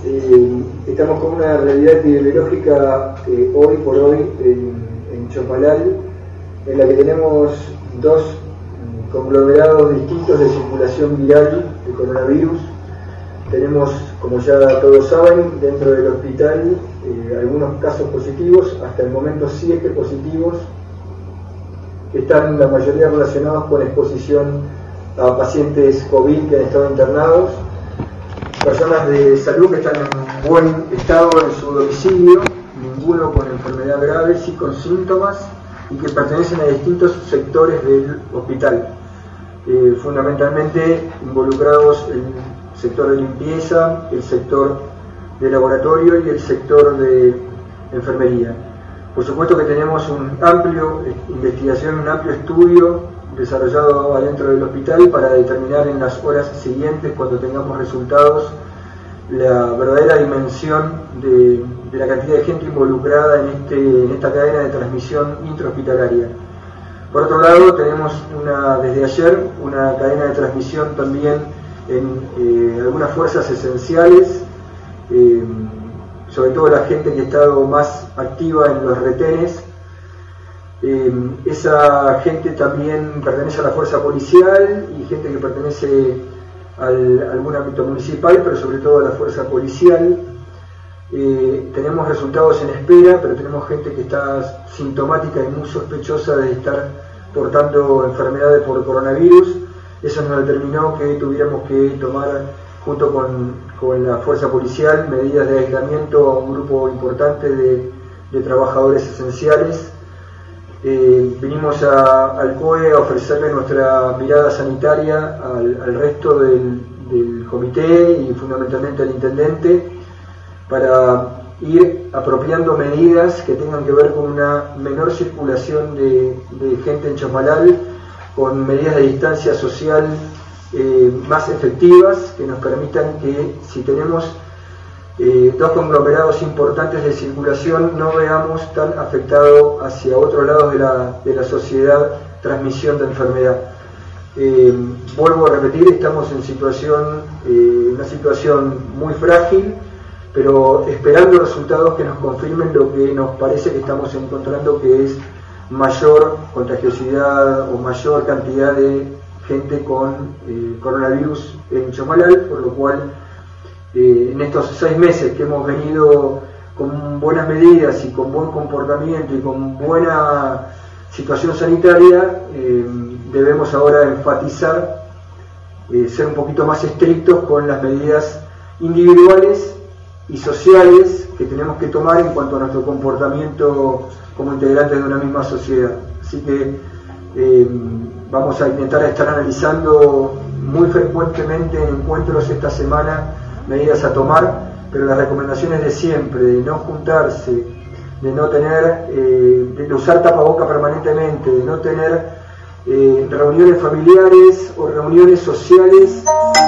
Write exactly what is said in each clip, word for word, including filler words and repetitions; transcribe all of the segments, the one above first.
Eh, estamos con una realidad epidemiológica eh, hoy por hoy en, en Chopalal, en la que tenemos dos conglomerados distintos de circulación viral de coronavirus. Tenemos, como ya todos saben, dentro del hospital eh, algunos casos positivos, hasta el momento siete positivos, que están la mayoría relacionados con exposición a pacientes COVID que han estado internados, personas de salud que están en buen estado en su domicilio, ninguno con enfermedad grave, sí con síntomas, y que pertenecen a distintos sectores del hospital, eh, fundamentalmente involucrados el sector de limpieza, el sector de laboratorio y el sector de enfermería. Por supuesto que tenemos un amplio investigación, un amplio estudio desarrollado adentro del hospital para determinar en las horas siguientes, cuando tengamos resultados, la verdadera dimensión de, de la cantidad de gente involucrada en, este, en esta cadena de transmisión intrahospitalaria. Por otro lado, tenemos una, desde ayer una cadena de transmisión también en eh, algunas fuerzas esenciales, eh, sobre todo la gente que ha estado más activa en los retenes. Eh, esa gente también pertenece a la fuerza policial y gente que pertenece al, a algún ámbito municipal, pero sobre todo a la fuerza policial. Eh, tenemos resultados en espera, pero tenemos gente que está sintomática y muy sospechosa de estar portando enfermedades por coronavirus. Eso nos determinó que tuviéramos que tomar, junto con, con la fuerza policial, medidas de aislamiento a un grupo importante de, de trabajadores esenciales. Eh, vinimos a, al C O E a ofrecerle nuestra mirada sanitaria al, al resto del, del comité y fundamentalmente al intendente, para ir apropiando medidas que tengan que ver con una menor circulación de, de gente en Chopalal, con medidas de distancia social eh, más efectivas, que nos permitan que, si tenemos eh, dos conglomerados importantes de circulación, no veamos tan afectado hacia otros lados de la, de la sociedad transmisión de enfermedad. Eh, vuelvo a repetir, estamos en situación, eh, una situación muy frágil, pero esperando resultados que nos confirmen lo que nos parece que estamos encontrando, que es mayor contagiosidad o mayor cantidad de gente con eh, coronavirus en Chopalal, por lo cual eh, en estos seis meses que hemos venido con buenas medidas y con buen comportamiento y con buena situación sanitaria, eh, debemos ahora enfatizar, eh, ser un poquito más estrictos con las medidas individuales y sociales que tenemos que tomar en cuanto a nuestro comportamiento como integrantes de una misma sociedad. Así que eh, vamos a intentar estar analizando muy frecuentemente en encuentros esta semana medidas a tomar, pero las recomendaciones de siempre, de no juntarse, de no tener, eh, de usar tapaboca permanentemente, de no tener eh, reuniones familiares o reuniones sociales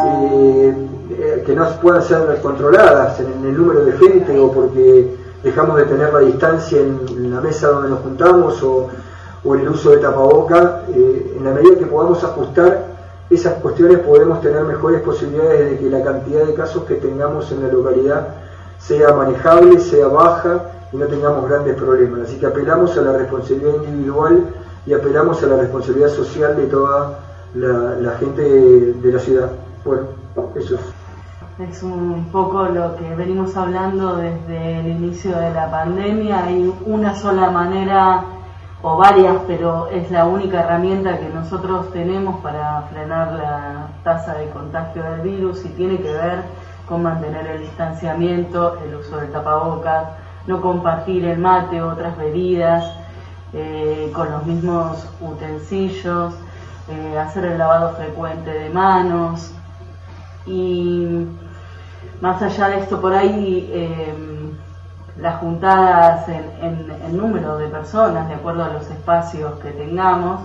eh, eh, que no puedan ser controladas en el número de gente, o porque dejamos de tener la distancia en, en la mesa donde nos juntamos, o, o el uso de tapaboca. Eh, en la medida que podamos ajustar esas cuestiones, podemos tener mejores posibilidades de que la cantidad de casos que tengamos en la localidad sea manejable, sea baja y no tengamos grandes problemas. Así que apelamos a la responsabilidad individual y apelamos a la responsabilidad social de toda la, la gente de, de la ciudad. Bueno, eso es. Es un poco lo que venimos hablando desde el inicio de la pandemia. Hay una sola manera, o varias, pero es la única herramienta que nosotros tenemos para frenar la tasa de contagio del virus, y tiene que ver con mantener el distanciamiento, el uso del tapabocas, no compartir el mate o otras bebidas eh, con los mismos utensilios, eh, hacer el lavado frecuente de manos. Y más allá de esto, por ahí eh, las juntadas en, en, en número de personas, de acuerdo a los espacios que tengamos.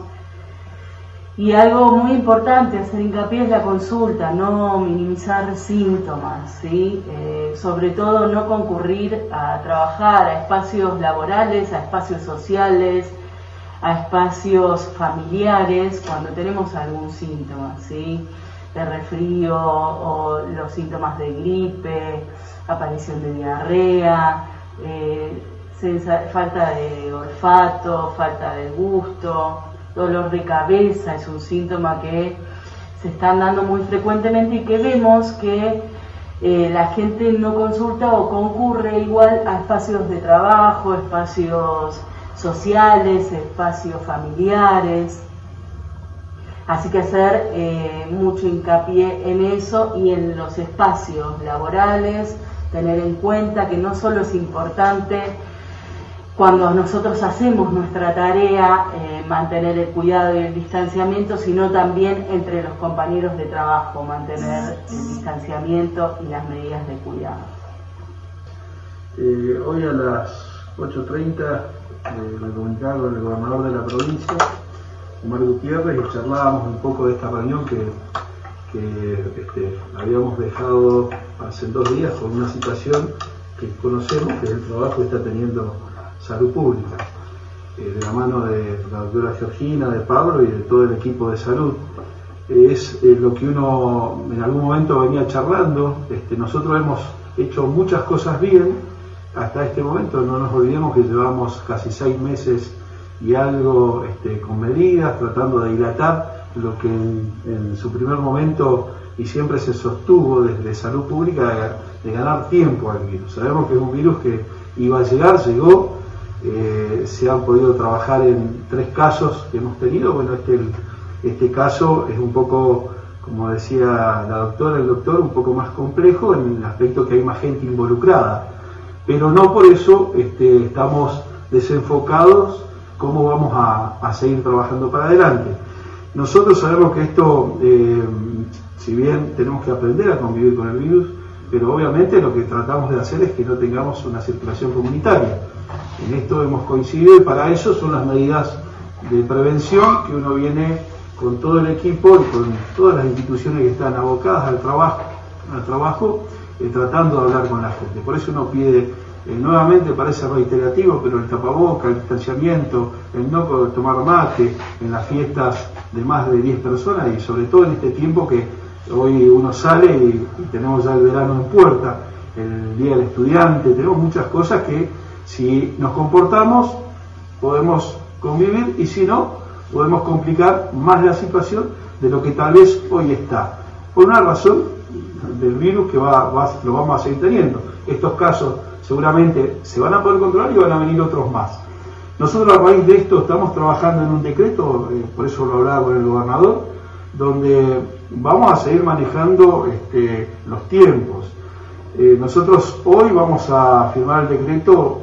Y algo muy importante, hacer hincapié, es la consulta, no minimizar síntomas, ¿sí? Eh, sobre todo no concurrir a trabajar a espacios laborales, a espacios sociales, a espacios familiares cuando tenemos algún síntoma, ¿sí? de resfrío o los síntomas de gripe, aparición de diarrea, eh, falta de olfato, falta de gusto, dolor de cabeza es un síntoma que se están dando muy frecuentemente y que vemos que eh, la gente no consulta o concurre igual a espacios de trabajo, espacios sociales, espacios familiares. Así que hacer eh, mucho hincapié en eso y en los espacios laborales, tener en cuenta que no solo es importante cuando nosotros hacemos nuestra tarea, eh, mantener el cuidado y el distanciamiento, sino también entre los compañeros de trabajo, mantener el distanciamiento y las medidas de cuidado. Eh, hoy a las ocho treinta eh, me comunicaba con el gobernador de la provincia, Omar Gutiérrez, y charlábamos un poco de esta reunión que, que este, habíamos dejado hace dos días con una situación que conocemos, que es el trabajo que está teniendo Salud Pública, eh, de la mano de la doctora Georgina, de Pablo y de todo el equipo de salud. Eh, es eh, lo que uno en algún momento venía charlando. Este, nosotros hemos hecho muchas cosas bien hasta este momento, no nos olvidemos que llevamos casi seis meses y algo este, con medidas, tratando de dilatar lo que en, en su primer momento y siempre se sostuvo desde Salud Pública de, de ganar tiempo al virus. Sabemos que es un virus que iba a llegar, llegó. Eh, se han podido trabajar en tres casos que hemos tenido. Bueno, este, este caso es un poco, como decía la doctora, el doctor, un poco más complejo en el aspecto que hay más gente involucrada, pero no por eso este, estamos desenfocados cómo vamos a, a seguir trabajando para adelante. Nosotros sabemos que esto, eh, si bien tenemos que aprender a convivir con el virus, pero obviamente lo que tratamos de hacer es que no tengamos una circulación comunitaria. En esto hemos coincidido y para eso son las medidas de prevención que uno viene con todo el equipo y con todas las instituciones que están abocadas al trabajo, al trabajo eh, tratando de hablar con la gente. Por eso uno pide, eh, nuevamente parece reiterativo, pero el tapaboca, el distanciamiento, el no tomar mate en las fiestas de más de diez personas y sobre todo en este tiempo que hoy uno sale y, y tenemos ya el verano en puerta, el Día del Estudiante, tenemos muchas cosas que si nos comportamos podemos convivir y si no podemos complicar más la situación de lo que tal vez hoy está, por una razón del virus que va, va, lo vamos a seguir teniendo. Estos casos seguramente se van a poder controlar y van a venir otros más. Nosotros a raíz de esto estamos trabajando en un decreto, eh, por eso lo hablaba con el gobernador, donde vamos a seguir manejando este, los tiempos. Eh, nosotros hoy vamos a firmar el decreto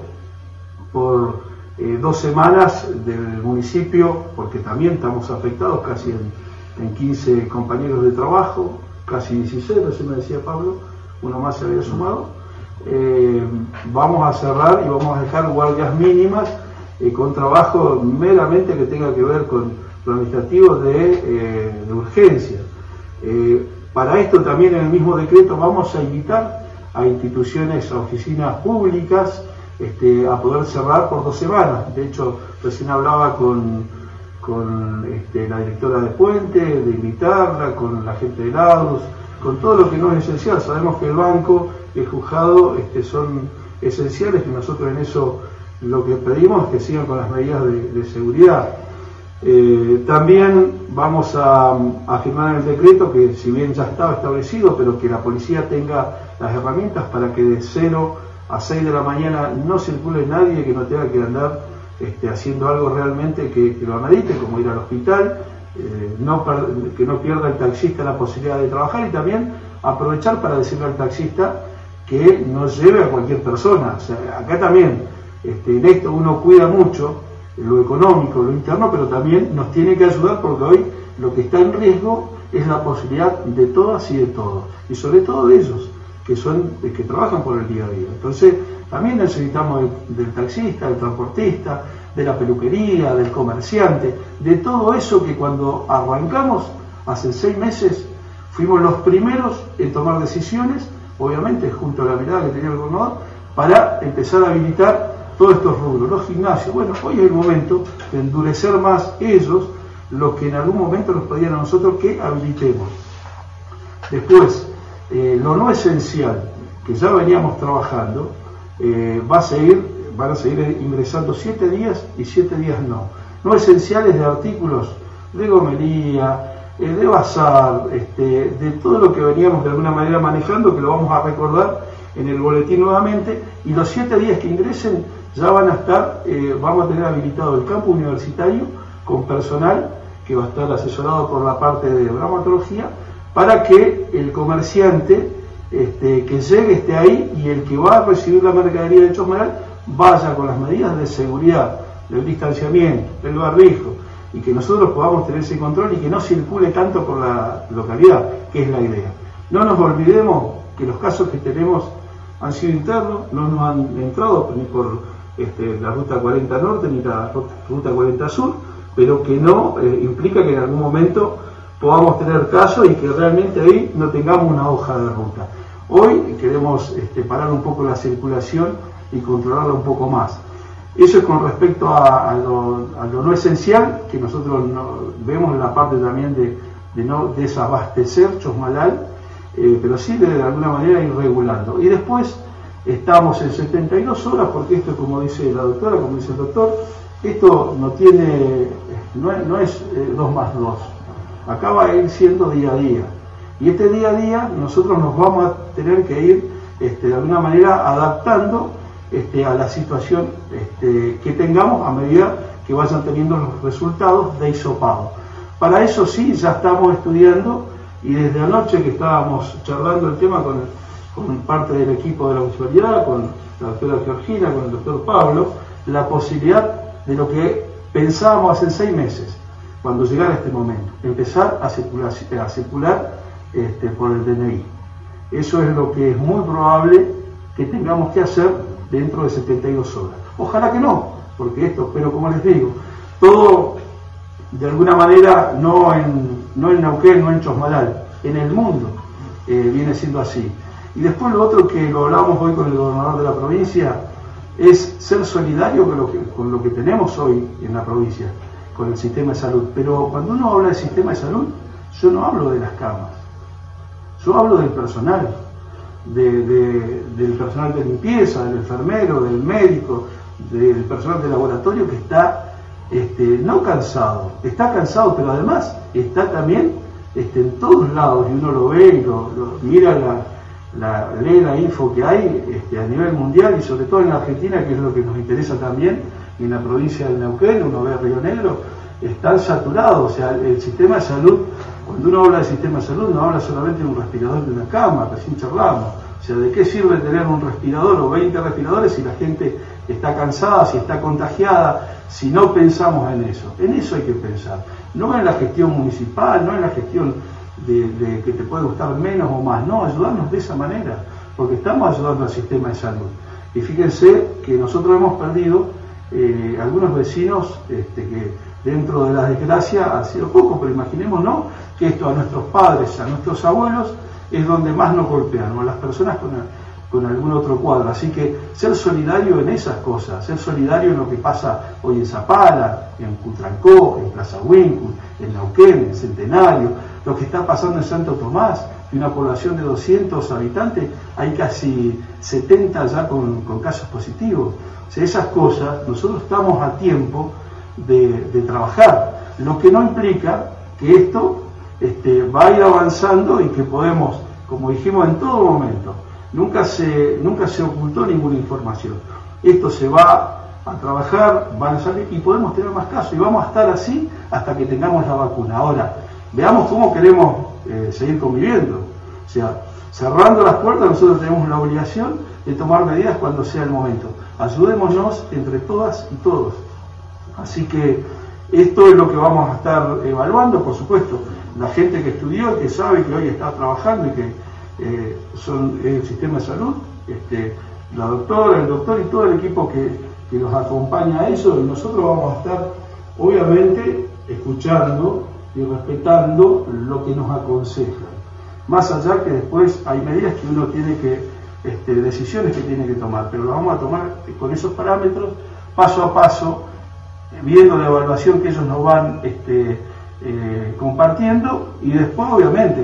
por eh, dos semanas del municipio, porque también estamos afectados casi en, en quince compañeros de trabajo, casi dieciséis, recién me decía Pablo, uno más se había sumado. Eh, vamos a cerrar y vamos a dejar guardias mínimas eh, con trabajo meramente que tenga que ver con lo administrativo de, eh, de urgencia. Eh, para esto también en el mismo decreto vamos a invitar a instituciones, a oficinas públicas, este, a poder cerrar por dos semanas. De hecho, recién hablaba con, con este, la directora de Puente, de invitarla, con la gente de Lados, con todo lo que no es esencial. Sabemos que el banco, el juzgado este, son esenciales, que nosotros en eso lo que pedimos es que sigan con las medidas de, de seguridad. Eh, también vamos a, a firmar el decreto que si bien ya estaba establecido, pero que la policía tenga las herramientas para que de cero a seis de la mañana no circule nadie que no tenga que andar este, haciendo algo realmente que, que lo amerite, como ir al hospital, eh, no que no pierda el taxista la posibilidad de trabajar y también aprovechar para decirle al taxista que no lleve a cualquier persona. O sea, acá también este, en esto uno cuida mucho lo económico, lo interno, pero también nos tiene que ayudar porque hoy lo que está en riesgo es la posibilidad de todas y de todos, y sobre todo de ellos, que son que trabajan por el día a día. Entonces, también necesitamos del, del taxista, del transportista, de la peluquería, del comerciante, de todo eso que cuando arrancamos, hace seis meses, fuimos los primeros en tomar decisiones, obviamente junto a la mirada que tenía el gobernador, para empezar a habilitar todos estos rubros, los gimnasios. Bueno, hoy es el momento de endurecer más ellos, los que en algún momento nos pedían a nosotros que habilitemos. Después, eh, lo no esencial, que ya veníamos trabajando, eh, va a seguir, van a seguir ingresando siete días y siete días no. No esenciales de artículos de gomería, eh, de bazar, este, de todo lo que veníamos de alguna manera manejando, que lo vamos a recordar en el boletín nuevamente, y los siete días que ingresen ya van a estar, eh, vamos a tener habilitado el campo universitario con personal que va a estar asesorado por la parte de bromatología, para que el comerciante este, que llegue esté ahí, y el que va a recibir la mercadería de Chosmalal vaya con las medidas de seguridad, del distanciamiento, del barbijo, y que nosotros podamos tener ese control y que no circule tanto por la localidad, que es la idea. No nos olvidemos que los casos que tenemos han sido internos, no nos han entrado ni por este, la ruta cuarenta norte ni la ruta cuarenta sur, pero que no eh, implica que en algún momento podamos tener casos y que realmente ahí no tengamos una hoja de ruta. Hoy queremos este, parar un poco la circulación y controlarla un poco más. Eso es con respecto a, a, lo, a lo no esencial, que nosotros no, vemos en la parte también de, de no desabastecer Chosmalal, eh, pero sí de, de alguna manera ir regulando. Y después estamos en setenta y dos horas, porque esto, como dice la doctora, como dice el doctor, esto no tiene, no es, no es eh, dos más dos, acá va a ir siendo día a día. Y este día a día nosotros nos vamos a tener que ir este, de alguna manera adaptando este, a la situación este, que tengamos a medida que vayan teniendo los resultados de hisopado. Para eso sí, ya estamos estudiando, y desde anoche que estábamos charlando el tema con, con parte del equipo de la municipalidad, con la doctora Georgina, con el doctor Pablo, la posibilidad de lo que pensábamos hace seis meses, cuando llegara este momento, empezar a circular, a circular este, por el D N I. Eso es lo que es muy probable que tengamos que hacer dentro de setenta y dos horas. Ojalá que no, porque esto, pero como les digo, todo de alguna manera, no en, no en Neuquén, no en Chosmalal, en el mundo eh, viene siendo así. Y después lo otro que lo hablamos hoy con el gobernador de la provincia, es ser solidario con lo que, con lo que tenemos hoy en la provincia, con el sistema de salud. Pero cuando uno habla del sistema de salud, yo no hablo de las camas, yo hablo del personal, de, de, del personal de limpieza, del enfermero, del médico, del personal de laboratorio que está este, no cansado, está cansado, pero además está también este, en todos lados, y uno lo ve y lo, lo mira la La, lee la info que hay este, a nivel mundial, y sobre todo en la Argentina, que es lo que nos interesa también, y en la provincia del Neuquén, uno ve Río Negro, están saturados. O sea, el, el sistema de salud, cuando uno habla del sistema de salud, no habla solamente de un respirador de una cama, recién charlamos. O sea, ¿de qué sirve tener un respirador o veinte respiradores si la gente está cansada, si está contagiada, si no pensamos en eso? En eso hay que pensar, no en la gestión municipal, no en la gestión De, de que te puede gustar menos o más, no, ayudarnos de esa manera, porque estamos ayudando al sistema de salud. Y fíjense que nosotros hemos perdido eh, algunos vecinos este, que dentro de la desgracia han sido pocos, pero imaginémonos que esto a nuestros padres, a nuestros abuelos, es donde más nos golpean, o a las personas con, con algún otro cuadro. Así que ser solidario en esas cosas, ser solidario en lo que pasa hoy en Zapala, en Cutrancó, en Plaza Huíncul, en Neuquén, en Centenario, lo que está pasando en Santo Tomás, de una población de doscientos habitantes, hay casi setenta ya con, con casos positivos. O sea, esas cosas, nosotros estamos a tiempo de, de trabajar, lo que no implica que esto este, va a ir avanzando y que podemos, como dijimos en todo momento, nunca se, nunca se ocultó ninguna información. Esto se va a trabajar, van a salir y podemos tener más casos, y vamos a estar así hasta que tengamos la vacuna. Ahora, veamos cómo queremos eh, seguir conviviendo. O sea, cerrando las puertas, nosotros tenemos la obligación de tomar medidas cuando sea el momento. Ayudémonos entre todas y todos. Así que esto es lo que vamos a estar evaluando, por supuesto. La gente que estudió, que sabe que hoy está trabajando y que eh, son el sistema de salud, este, la doctora, el doctor y todo el equipo que, que nos acompaña a eso, y nosotros vamos a estar, obviamente, escuchando y respetando lo que nos aconsejan. Más allá que después hay medidas que uno tiene que, este, decisiones que tiene que tomar, pero lo vamos a tomar con esos parámetros, paso a paso, viendo la evaluación que ellos nos van este, eh, compartiendo, y después obviamente,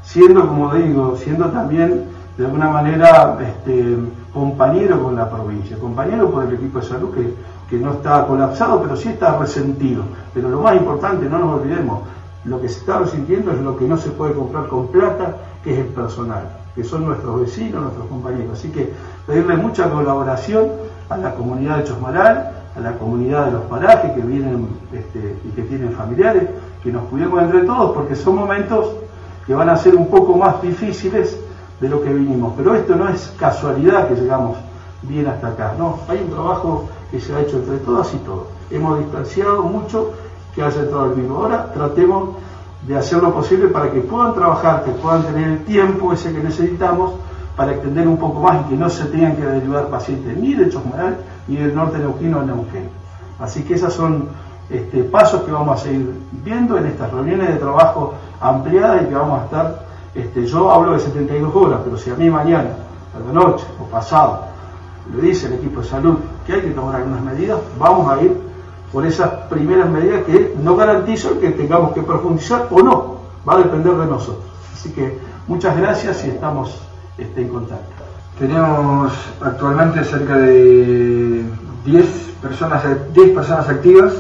siendo, como digo, siendo también de alguna manera este, compañero con la provincia, compañero por el equipo de salud que, que no está colapsado, pero sí está resentido. Pero lo más importante, no nos olvidemos, lo que se está resintiendo es lo que no se puede comprar con plata, que es el personal, que son nuestros vecinos, nuestros compañeros. Así que pedirle mucha colaboración a la comunidad de Chosmalal, a la comunidad de los parajes que vienen este, y que tienen familiares, que nos cuidemos entre todos, porque son momentos que van a ser un poco más difíciles de lo que vinimos. Pero esto no es casualidad que llegamos bien hasta acá, no, hay un trabajo que se ha hecho entre todas y todos. Hemos distanciado mucho que haya entrado el virus. Ahora tratemos de hacer lo posible para que puedan trabajar, que puedan tener el tiempo ese que necesitamos para extender un poco más y que no se tengan que derivar pacientes ni de Chosmalal ni del norte neuquino a Neuquén. Así que esos son este, pasos que vamos a seguir viendo en estas reuniones de trabajo ampliadas y que vamos a estar, este, yo hablo de setenta y dos horas, pero si a mí mañana, a la noche o pasado, le dice el equipo de salud que hay que tomar algunas medidas, vamos a ir por esas primeras medidas que no garantizo que tengamos que profundizar o no, va a depender de nosotros. Así que muchas gracias y estamos este, en contacto. Tenemos actualmente cerca de diez personas, diez personas activas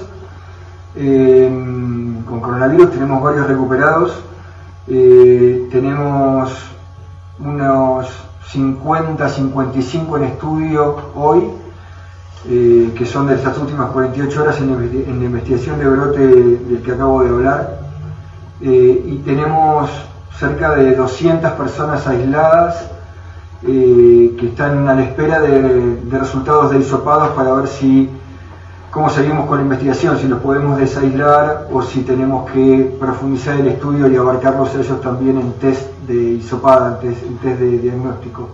eh, con coronavirus, tenemos varios recuperados, eh, tenemos unos cincuenta, cincuenta y cinco en estudio hoy, eh, que son de estas últimas cuarenta y ocho horas en, en la investigación de brote del que acabo de hablar, eh, y tenemos cerca de doscientas personas aisladas eh, que están a la espera de, de resultados de hisopados para ver si cómo seguimos con la investigación, si los podemos desaislar o si tenemos que profundizar el estudio y abarcarlos ellos también en test de hisopada, en test, en test de diagnóstico.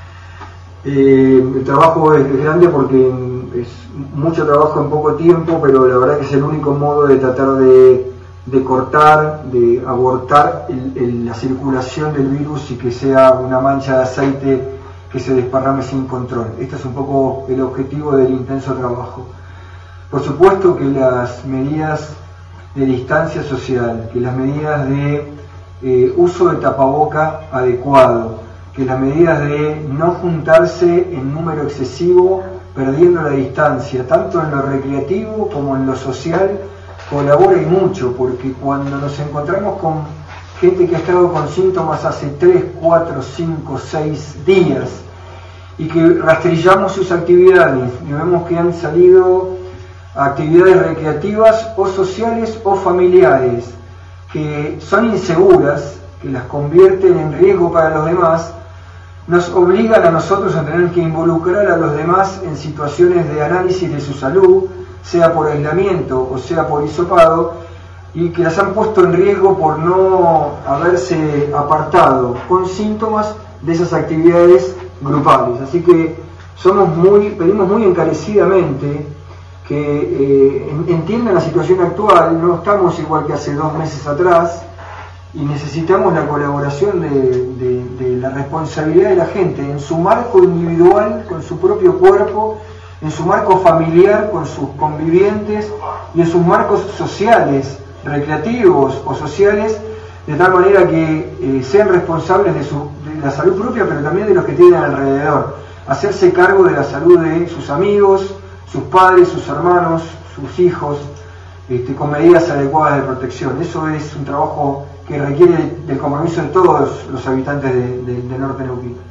Eh, el trabajo es grande porque es mucho trabajo en poco tiempo, pero la verdad que es el único modo de tratar de, de cortar, de abortar el, el, la circulación del virus y que sea una mancha de aceite que se desparrame sin control. Este es un poco el objetivo del intenso trabajo. Por supuesto que las medidas de distancia social, que las medidas de eh, uso de tapaboca adecuado, que las medidas de no juntarse en número excesivo, perdiendo la distancia, tanto en lo recreativo como en lo social, colabora y mucho, porque cuando nos encontramos con gente que ha estado con síntomas hace tres, cuatro, cinco, seis días y que rastrillamos sus actividades y vemos que han salido actividades recreativas o sociales o familiares que son inseguras, que las convierten en riesgo para los demás, nos obligan a nosotros a tener que involucrar a los demás en situaciones de análisis de su salud, sea por aislamiento o sea por hisopado, y que las han puesto en riesgo por no haberse apartado con síntomas de esas actividades grupales. Así que somos muy, pedimos muy encarecidamente que eh, entiendan la situación actual. No estamos igual que hace dos meses atrás y necesitamos la colaboración de, de, de la responsabilidad de la gente en su marco individual, con su propio cuerpo, en su marco familiar, con sus convivientes y en sus marcos sociales, recreativos o sociales, de tal manera que eh, sean responsables de, su, de la salud propia, pero también de los que tienen alrededor. Hacerse cargo de la salud de sus amigos, sus padres, sus hermanos, sus hijos, este, con medidas adecuadas de protección. Eso es un trabajo que requiere del compromiso de todos los habitantes de, de, de Norte Neuquén.